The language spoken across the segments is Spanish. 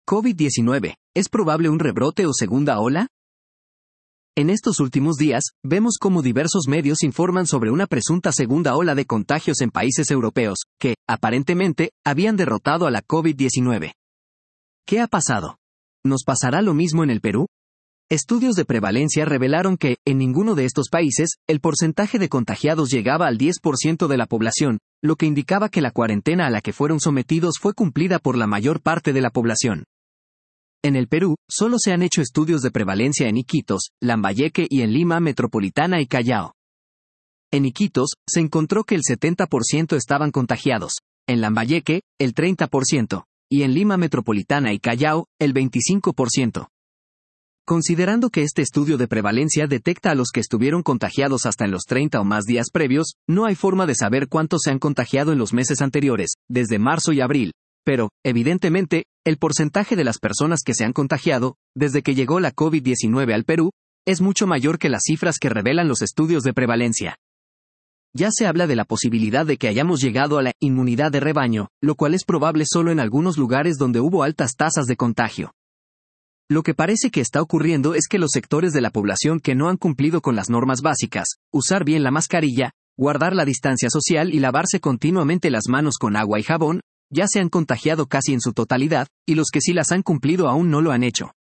COVID-19, ¿es probable un rebrote o segunda ola? En estos últimos días, vemos cómo diversos medios informan sobre una presunta segunda ola de contagios en países europeos, que, aparentemente, habían derrotado a la COVID-19. ¿Qué ha pasado? ¿Nos pasará lo mismo en el Perú? Estudios de prevalencia revelaron que, en ninguno de estos países, el porcentaje de contagiados llegaba al 10% de la población, lo que indicaba que la cuarentena a la que fueron sometidos fue cumplida por la mayor parte de la población. En el Perú, solo se han hecho estudios de prevalencia en Iquitos, Lambayeque y en Lima Metropolitana y Callao. En Iquitos, se encontró que el 70% estaban contagiados, en Lambayeque, el 30%, y en Lima Metropolitana y Callao, el 25%. Considerando que este estudio de prevalencia detecta a los que estuvieron contagiados hasta en los 30 o más días previos, no hay forma de saber cuántos se han contagiado en los meses anteriores, desde marzo y abril. Pero, evidentemente, el porcentaje de las personas que se han contagiado, desde que llegó la COVID-19 al Perú, es mucho mayor que las cifras que revelan los estudios de prevalencia. Ya se habla de la posibilidad de que hayamos llegado a la inmunidad de rebaño, lo cual es probable solo en algunos lugares donde hubo altas tasas de contagio. Lo que parece que está ocurriendo es que los sectores de la población que no han cumplido con las normas básicas, usar bien la mascarilla, guardar la distancia social y lavarse continuamente las manos con agua y jabón, ya se han contagiado casi en su totalidad, y los que sí las han cumplido aún no lo han hecho.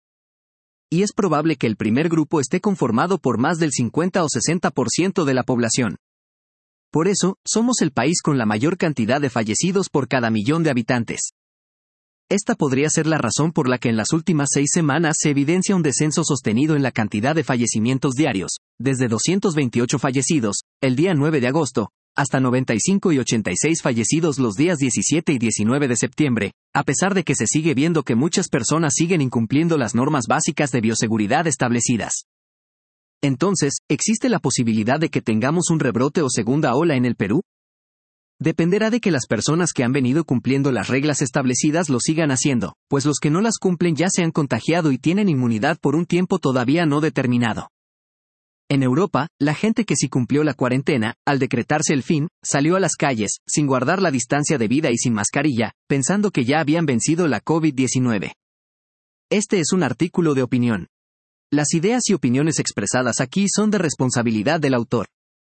Y es probable que el primer grupo esté conformado por más del 50 o 60% de la población. Por eso, somos el país con la mayor cantidad de fallecidos por cada millón de habitantes. Esta podría ser la razón por la que en las últimas 6 semanas se evidencia un descenso sostenido en la cantidad de fallecimientos diarios, desde 228 fallecidos, el día 9 de agosto, hasta 95 y 86 fallecidos los días 17 y 19 de septiembre, a pesar de que se sigue viendo que muchas personas siguen incumpliendo las normas básicas de bioseguridad establecidas. Entonces, ¿existe la posibilidad de que tengamos un rebrote o segunda ola en el Perú? Dependerá de que las personas que han venido cumpliendo las reglas establecidas lo sigan haciendo, pues los que no las cumplen ya se han contagiado y tienen inmunidad por un tiempo todavía no determinado. En Europa, la gente que sí cumplió la cuarentena, al decretarse el fin, salió a las calles, sin guardar la distancia debida y sin mascarilla, pensando que ya habían vencido la COVID-19. Este es un artículo de opinión. Las ideas y opiniones expresadas aquí son de responsabilidad del autor.